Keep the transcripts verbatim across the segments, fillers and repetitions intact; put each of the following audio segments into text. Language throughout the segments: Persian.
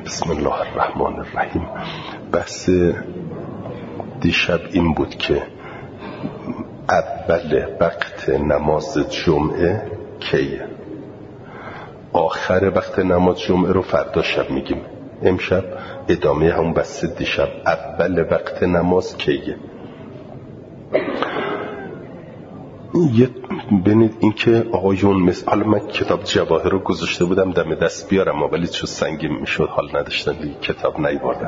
بسم الله الرحمن الرحیم. بحث دیشب این بود که اول وقت نماز جمعه کیه؟ آخر وقت نماز جمعه رو فردا شب میگیم. امشب ادامه همون بحث دیشب، اول وقت نماز کیه؟ یه ببینید این که آقایون مثل حالا من کتاب جواهر رو گذاشته بودم دم دست بیارم، ولی چون سنگین میشد حال نداشتم دیگه کتاب نیاوردم.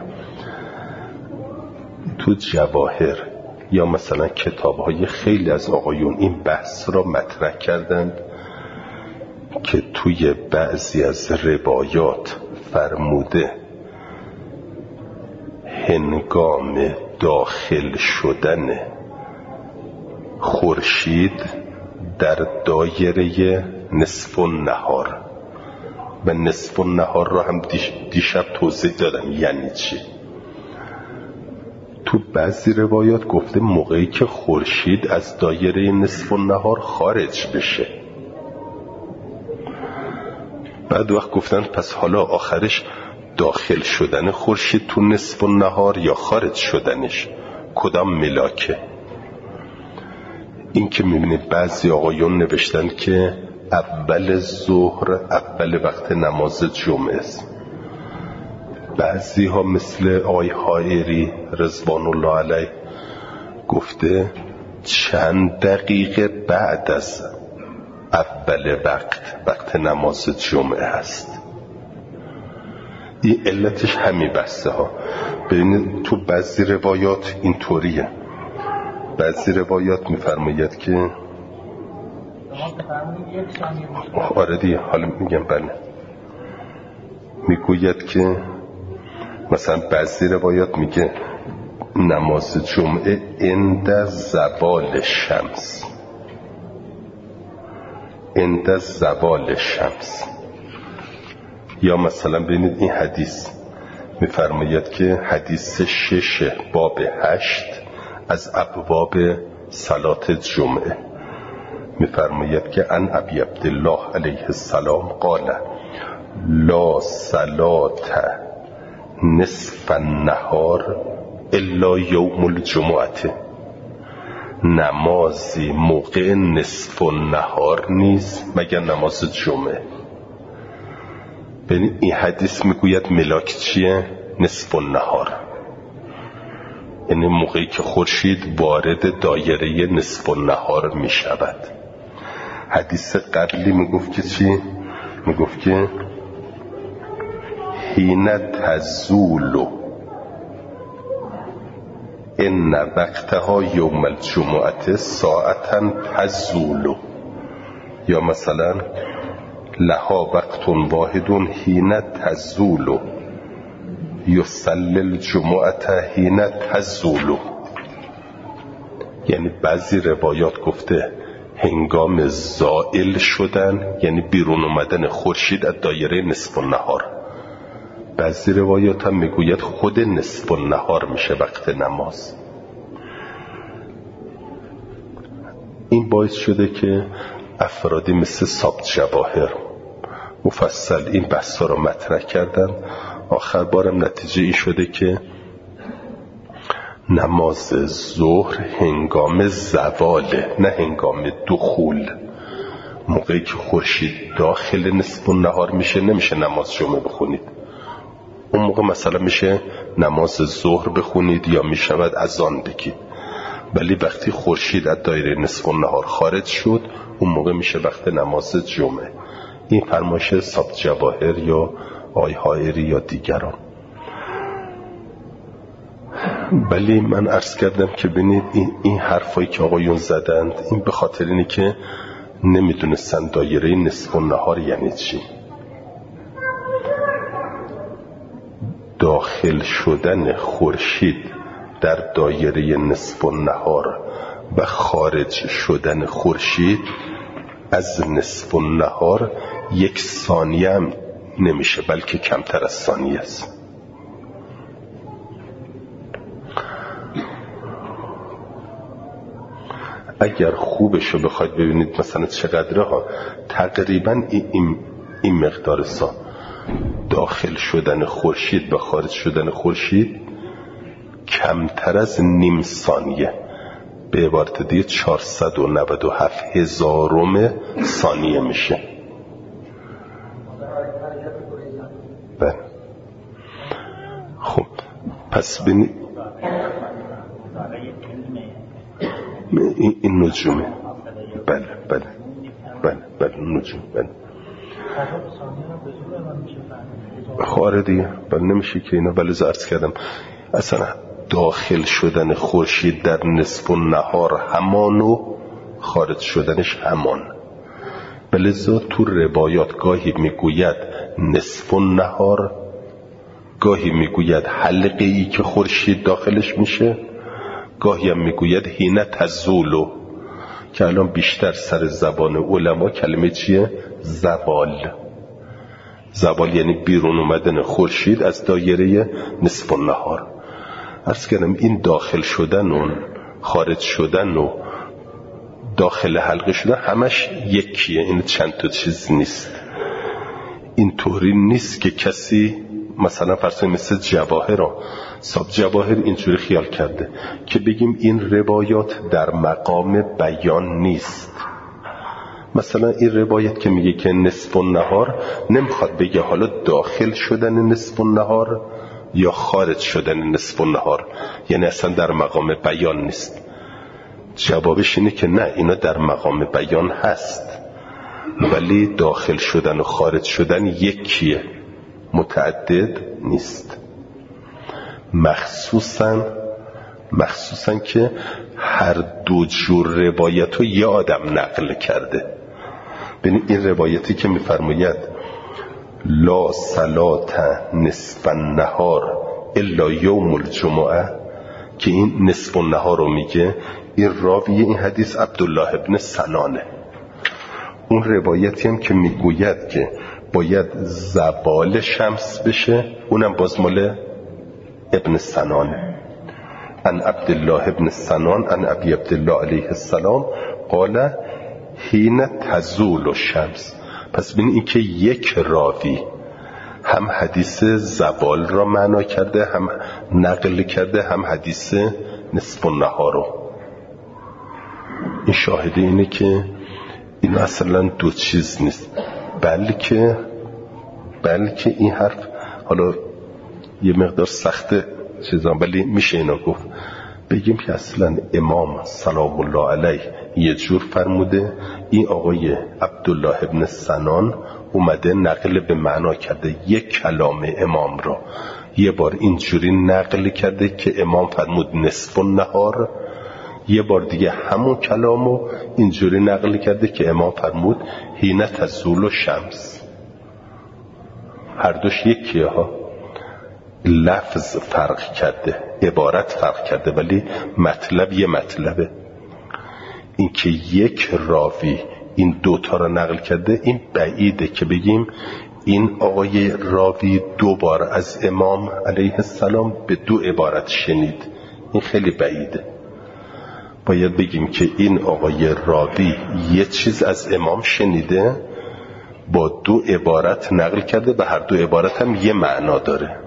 تو جواهر یا مثلا کتاب های خیلی از آقایون این بحث را مطرح کردند که توی بعضی از روایات فرموده هنگام داخل شدن خورشید در دایره نصف النهار، و نصف النهار را هم دیشب توضیح دادم یعنی چی. تو بعضی روایات گفته موقعی که خورشید از دایره نصف النهار خارج بشه. بعد وقت گفتن پس حالا آخرش داخل شدن خورشید تو نصف النهار یا خارج شدنش، کدام ملاکه؟ این که میبینید بعضی آقایون نوشتن که اول ظهر اول وقت نماز جمعه است. بعضی ها مثل آقای حائری رضوان الله علیه گفته چند دقیقه بعد از اول وقت وقت نماز جمعه هست. این علتش همین بحثه ها. ببینید تو بعضی روایات اینطوریه، بعضی روایات میفرماید که آره دیگه حالا میگم بله، میگوید که مثلا بعضی روایات میگه نماز جمعه عند زوال شمس، عند زوال شمس. یا مثلا ببینید این حدیث میفرماید که حدیث شش باب هشت از ابواب صلات جمعه میفرماید که ان ابی عبدالله علیه السلام قال لا صلات نصف النهار الا یوم الجمعه، نمازی موقع نصف النهار نیست مگر نماز جمعه. ببین این حدیث میگوید ملاک چیه؟ نصف النهار، یعنی موقعی که خورشید وارد دایره نصف النهار می شود. حدیث قبلی می گفت که چی؟ می گفت که حین تزول ان وقتها یوم الجمعه ساعتا تزول، یا مثلا لها وقت واحد حین تزول یصلی الجمعه حین تزول. یعنی بعضی روایات گفته هنگام زائل شدن یعنی بیرون اومدن خورشید از دایره نصف النهار. بعضی روایات هم میگوید خود نصف النهار میشه وقت نماز. این باعث شده که افرادی مثل صاحب جواهر مفصل این بحثا رو مطرح کردن. آخر بارم نتیجه این شده که نماز ظهر هنگام زواله نه هنگام دخول. موقعی که خورشید داخل نصف النهار میشه نمیشه نماز جمعه بخونید. اون موقع مثلا میشه نماز ظهر بخونید یا میشود اذان بگید، ولی وقتی خورشید از دایره نصف النهار خارج شد اون موقع میشه وقت نماز جمعه. این فرمایش صاحب جواهر یا آقای حائری یا دیگران. ولی من عرض کردم که ببینید این, این حرفایی که آقایون زدند این به خاطر اینه که نمیدونستن دایره نصف النهار یعنی چی. داخل شدن خورشید در دایره نصف النهار و خارج شدن خورشید از نصف النهار یک ثانیه هم نمیشه، بلکه کمتر از ثانیه است. اگر خوبشو بخواید ببینید مثلا چقدره ها، تقریبا این, این, این مقدار سا داخل شدن خورشید و خارج شدن خورشید کمتر از نیم ثانیه، به عبارت دیگه چهارصد و نود و هفت هزارم ثانیه میشه. بله. خب پس ببین این, این نجومه. بله بله بله بله نجوم. بله خاره دیگه. بله نمیشه که اینا. بله عرض کردم اصلا داخل شدن خورشید در نصف النهار همان و خارج شدنش همان. بلذا تو روایات گاهی میگوید نصف النهار، گاهی میگوید حلقه ای که خورشید داخلش میشه، گاهی هم میگوید حین تزولو، که الان بیشتر سر زبان علما کلمه چیه؟ زوال. زوال یعنی بیرون اومدن خورشید از دایره نصف النهار. عرض کردم این داخل شدن و خارج شدن و داخل حلقه شدن همش یکیه، این چند تا چیز نیست. این طوری نیست که کسی مثلا فرض مثل جواهر ها صاحب جواهر اینجوری خیال کرده که بگیم این روایات در مقام بیان نیست. مثلا این روایت که میگه که نصف النهار نمیخواد بگه حالا داخل شدن نصف النهار یا خارج شدن نصف النهار، یعنی اصلا در مقام بیان نیست. جوابش اینه که نه، اینا در مقام بیان هست، ولی داخل شدن و خارج شدن یکیه، متعدد نیست. مخصوصا مخصوصا که هر دو جور روایت رو یه آدم نقل کرده. ببین این روایتی که میفرماید لا صلاة نصف النهار الا یوم الجمعه، که این نصف النهار رو میگه، این راوی این حدیث عبدالله ابن سنانه. اون روایتی هم که میگوید که باید زوال شمس بشه، اونم باز مال ابن سنانه. ان عبدالله ابن سنان ان ابی عبدالله علیه السلام قال حین تزول الشمس. پس ببین این که یک راوی هم حدیث زوال را معنا کرده، هم نقل کرده، هم حدیث نصف النهار رو. این شاهده اینه که این اصلا دو چیز نیست، بلکه بلکه این حرف حالا یه مقدار سخته چیزان، ولی میشه اینا گفت. بگیم که اصلا امام سلام الله علیه یه جور فرموده، این آقای عبدالله ابن سنان اومده نقل به معنا کرده یک کلام امام را، یه بار اینجوری نقل کرده که امام فرمود نصف النهار، یه بار دیگه همون کلامو اینجوری نقل کرده که امام فرمود حین تزول الشمس. هر دوش یکیه ها، لفظ فرق کرده، عبارت فرق کرده، ولی مطلب یه مطلبه. این که یک راوی این دوتا را نقل کرده، این بعیده که بگیم این آقای راوی دو بار از امام علیه السلام به دو عبارت شنید. این خیلی بعیده. باید بگیم که این آقای راوی یه چیز از امام شنیده، با دو عبارت نقل کرده، به هر دو عبارت هم یه معنا داره.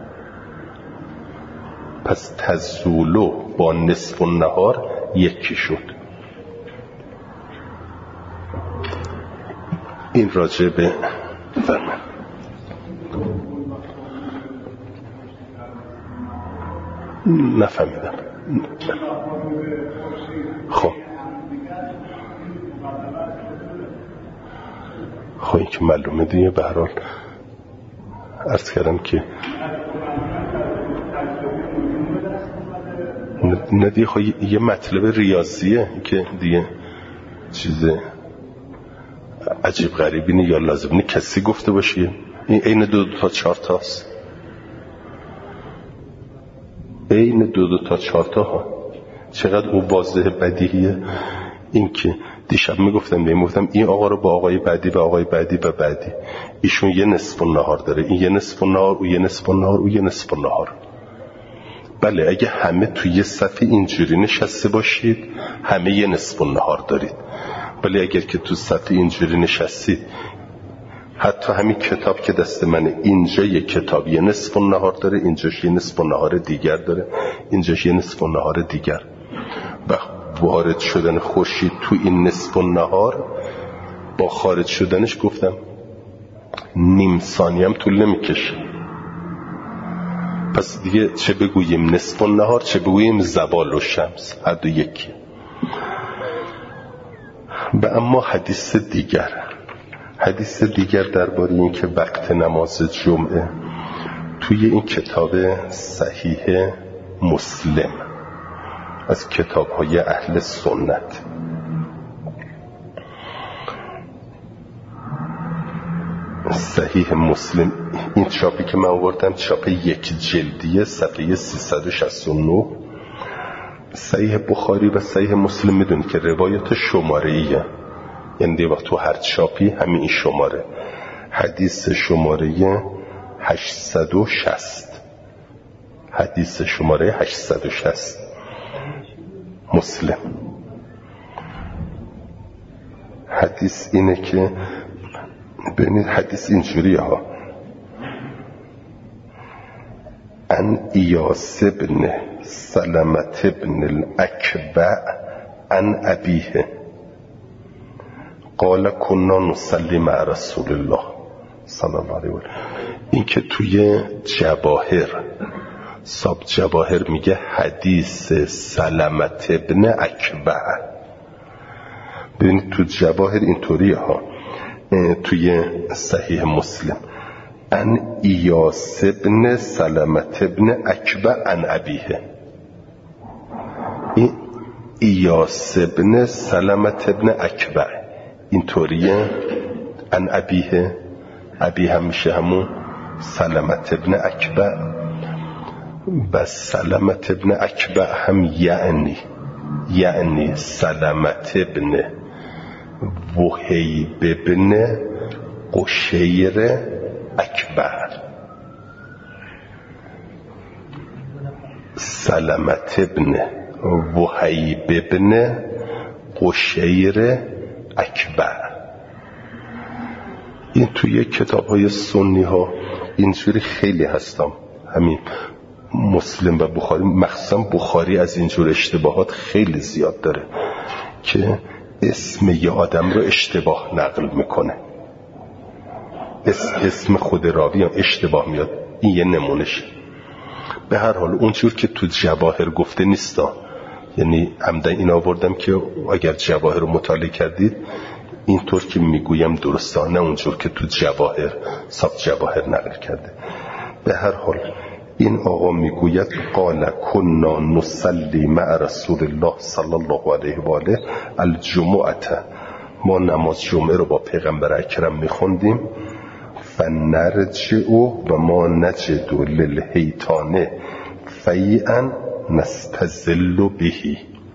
پس تزولو با نصف النهار یکی شد. این راجع به فرمان نفهمیدم. خب خب این که معلومه دیگه. به هر حال عرض کردم که نه دیگه خب یه مطلب ریاضیه که دیگه چیز عجیب غریبی نه یا لازم نه کسی گفته باشه. این عین دو دو تا چهار تاست، عین دو دو تا چهار تا ها. چقدر اون واضح بدیهیه. این که دیشب میگفتم بهم گفتم این آقا رو با آقای بعدی و آقای بعدی و بعدی، ایشون یه نصف النهار داره، این یه نصف النهار، او یه نصف النهار، او یه نصف النهار. بله اگه همه توی یه صفی اینجوری نشسته باشید همه یه نصف النهار دارید، ولی اگر که تو صفی اینجوری نشستید حتی همین کتاب که دست منه، اینجا یک کتاب یه نصف النهار داره، اینجاش یه نصف النهار دیگر داره، اینجاش یه نصف النهار دیگر. و وارد شدن خورشید تو این نصف النهار با خارج شدنش گفتم نیم ثانیه هم طول نمیکشه. پس دیگه چه بگوییم نصف النهار، چه بگوییم زوال الشمس، هر دو یکی. و اما حدیث دیگر حدیث دیگر درباره این که وقت نماز جمعه توی این کتاب صحیح مسلم از کتاب‌های اهل سنت، صحیح مسلم، این چاپی که من آوردم چاپ یک جلدیه، صفحه سیصد و شصت و نه. صحیح بخاری و صحیح مسلم میدونی که روایات شماره‌ایه، یعنی دیگه وقت تو هر چاپی همین این شماره. حدیث شماره هشتصد و شصت، حدیث شماره هشتصد و شصت مسلم. حدیث اینه که ببینید حدیث اینجوریه ها: ان ایاس ابن سلمت ابن الاکبع ان ابیه قال کنا نصلی مع رسول الله صلی الله علیه و آله. این که توی جواهر، صاحب جواهر میگه حدیث سلمت ابن اکبع. ببینید تو جواهر اینطوریه ها، توی صحیح مسلم ان ایاس ابن سلمت ابن اکبع ان ابیه. این ایاس ابن سلمت ابن اکبع اینطوریه، ان ابیه، ابی هم میشه همون سلمت ابن اکبع. و سلمت ابن اکبع هم یعنی یعنی سلمت ابن وهیب ابن قشیر اکبر. سلمت ابن وهیب ابن قشیر اکبر. این توی کتاب های سنی ها اینجوری خیلی هستم، همین مسلم و بخاری، مخصوصا بخاری از اینجور اشتباهات خیلی زیاد داره که اسم یه آدم رو اشتباه نقل میکنه، اسم, اسم خود راوی هم اشتباه میاد. این یه نمونشه. به هر حال اونجور که تو جواهر گفته نیستا، یعنی عمدن این آوردم که اگر جواهر رو مطالعه کردید اینطور که میگویم درسته، نه اونجور که تو جواهر صاحب جواهر نقل کرده. به هر حال این آقا میگوید قال کنا نصلی مع رسول الله صلی الله علیه و آله الجمعه، ما نماز جمعه رو با پیغمبر اکرم میخوندیم. فنرجع و ما نجد للحیطان فیئا نستظل بهی.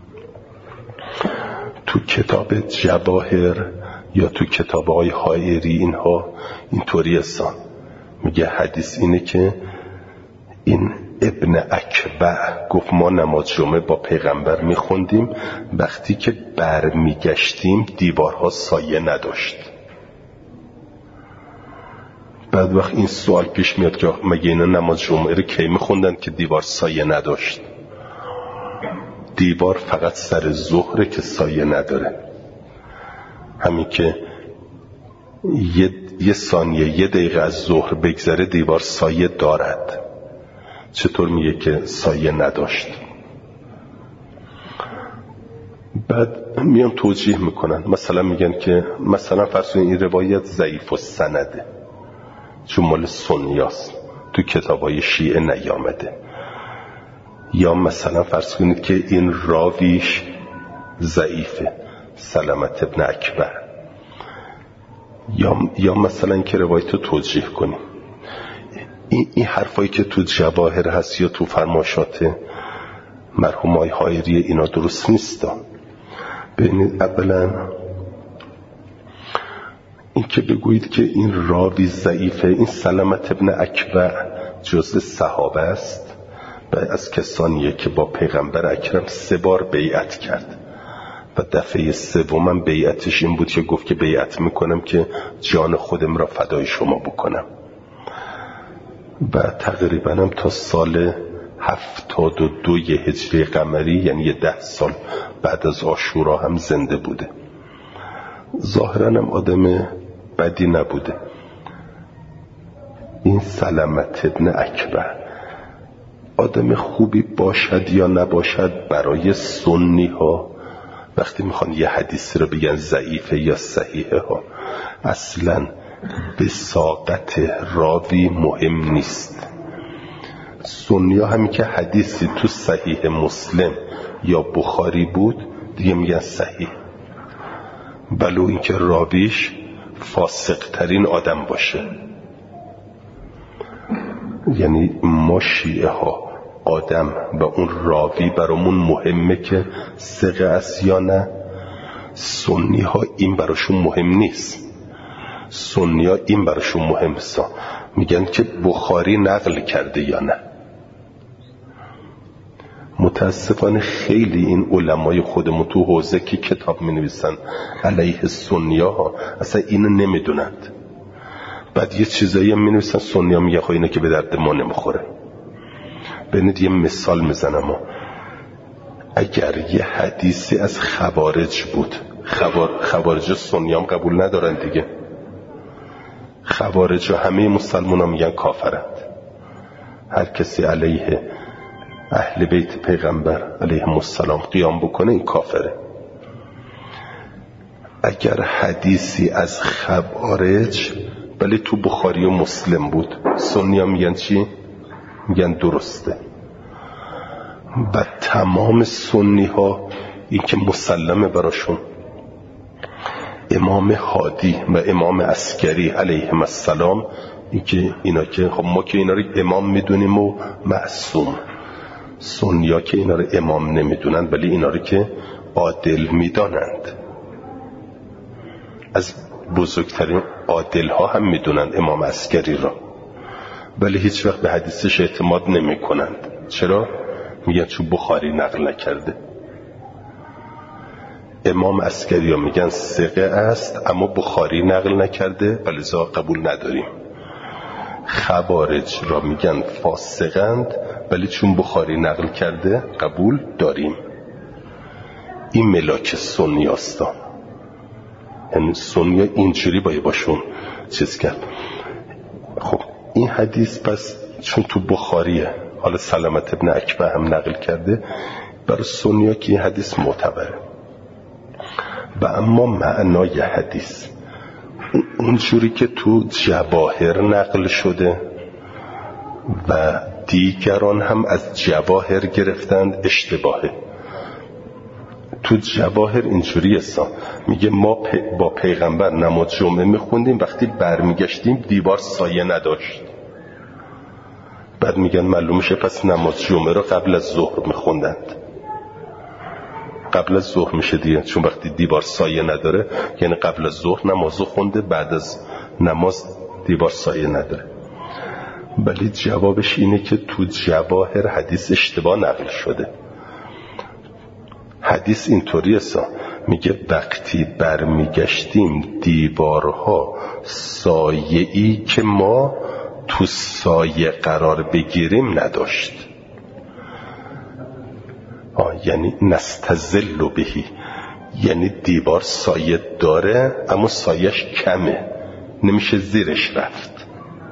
تو کتاب جواهر یا تو کتاب های حائری اینها اینطوری هستن، میگه حدیث اینه که این ابن اکبع گفت ما نماز جمعه با پیغمبر میخوندیم، وقتی که بر میگشتیم دیوارها سایه نداشت. بعد وقت این سوال پیش میاد که مگه اینا نماز جمعه رو کی میخوندن که دیوار سایه نداشت؟ دیوار فقط سر ظهره که سایه نداره. همین که یه, یه ثانیه یه دقیقه از ظهر بگذره دیوار سایه دارد. چطور میگه که سایه نداشت؟ بعد میان توجیه میکنن، مثلا میگن که مثلا فرض کنید این روایت ضعیف و سنده چون مال سنیاست، تو کتابای شیعه نیامده. یا مثلا فرض کنید که این راویش ضعیفه، سلمت ابن اکبر. یا یا مثلا که روایت رو توجیه کنیم. این, این حرفایی که تو جواهر هست یا تو فرماشات مرحوم های حائری اینا درست نیست. ببینید اولا این که بگویید که این راوی ضعیفه، این سلمت ابن اکبر جزء صحابه است و از کسانیه که با پیغمبر اکرم سه بار بیعت کرد و دفعه سومم بیعتش این بود که گفت که بیعت میکنم که جان خودم را فدای شما بکنم. و تقریبا هم تا سال هفتاد و دوی هجری قمری، یعنی یه ده سال بعد از عاشورا هم زنده بوده. ظاهرا هم آدم بدی نبوده. این سلمت ابن اکبر آدم خوبی باشد یا نباشد، برای سنی ها وقتی میخوان یه حدیث رو بگن ضعیفه یا صحیحه ها، اصلا بساقت راوی مهم نیست. سنی ها همین که حدیثی تو صحیح مسلم یا بخاری بود دیگه میگن صحیح، ولو اینکه راویش فاسق ترین آدم باشه. یعنی ما شیعه ها آدم و اون راوی برامون مهمه که ثقه است یا نه. سنی ها این براشون مهم نیست. سنی ها این براشون مهم است، میگن که بخاری نقل کرده یا نه. متاسفانه خیلی این علمای خودمون تو حوزه که کتاب می نویسن علیه سنی ها اصلا اینو نمیدونند. بعد یه چیزایی هم می نویسن سنی ها میگه خب اینه که به درد ما نمیخوره. ببینید یه مثال میزنم، اگر یه حدیثی از خوارج بود، خوار... خوارج سنی هم قبول ندارن دیگه. خوارج و همه مسلمان ها میگن کافرند. هر کسی علیه اهل بیت پیغمبر علیهم السلام قیام بکنه این کافره. اگر حدیثی از خوارج ولی تو بخاری و مسلم بود، سنی ها میگن چی؟ میگن درسته. و تمام سنی ها این که مسلمه براشون، امام هادی و امام عسکری علیهم السلام، این که اینا که خب ما که اینا رو امام میدونیم و معصوم، سنی ها که اینا رو امام نمیدونن ولی اینا رو که عادل میدانند. از بزرگترین عادل ها هم میدونن امام عسکری را، ولی هیچ وقت به حدیثش اعتماد نمی کنند. چرا؟ میگن چون بخاری نقل نکرده. امام عسکری ها میگن ثقه است اما بخاری نقل نکرده ولی ذا قبول نداریم. خوارج را میگن فاسقند ولی چون بخاری نقل کرده قبول داریم. این ملاک سنی هستا. یعنی سنی اینجوری باید باشون چیز کرد. خب این حدیث پس چون تو بخاریه، حالا سلمت ابن اکبر هم نقل کرده، برای سنی ها که این حدیث معتبره. و اما معنای حدیث اونجوری که تو جواهر نقل شده و دیگران هم از جواهر گرفتند اشتباهه. تو جواهر اینجوری هستن، میگه ما با پیغمبر نماز جمعه میخوندیم، وقتی برمیگشتیم دیوار سایه نداشت. بعد میگن معلوم شه پس نماز جمعه رو قبل از ظهر میخوندند. قبل از ظهر میشه دیگه، چون وقتی دیوار سایه نداره یعنی قبل از ظهر نمازو خونده، بعد از نماز دیوار سایه نداره. ولی جوابش اینه که تو جواهر حدیث اشتباه نقل شده. حدیث اینطوری است، میگه وقتی برمیگشتیم دیوارها سایه‌ای که ما تو سایه قرار بگیریم نداشت. آه یعنی نستظل بهی، یعنی دیوار سایه داره اما سایهش کمه، نمیشه زیرش رفت.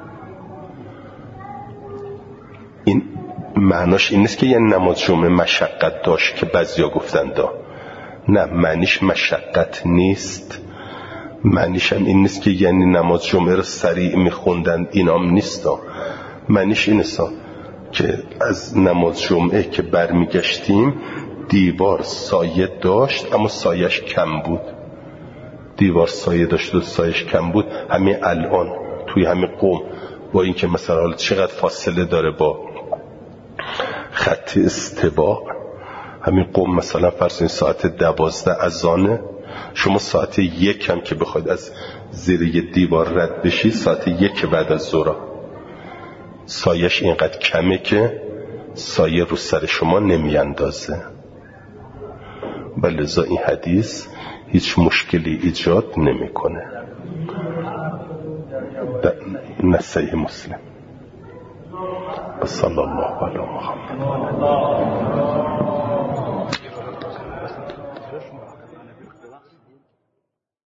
این معناش این نیست که یعنی نماز جمعه مشقت داشت که بعضیا گفتن دا. نه، معنیش مشقت نیست. معنیش هم این نیست که یعنی نماز جمعه رو سریع میخوندن، اینام نیست. معنیش این است که از نماز جمعه که برمیگشتیم دیوار سایه داشت اما سایهش کم بود. دیوار سایه داشت و سایهش کم بود. همین الان توی همین قوم با این که مثلا چقدر فاصله داره با خط استوا، همین قوم مثلا فرض این ساعت دوازده اذانه، شما ساعت یک هم که بخواید از زیر یه دیوار رد بشی ساعت یک بعد از ظهر، سایش اینقدر کمه که سایه رو سر شما نمی اندازه. و لذا این حدیث هیچ مشکلی ایجاد نمیکنه. در صحیح مسلم. صلی الله علی محمد.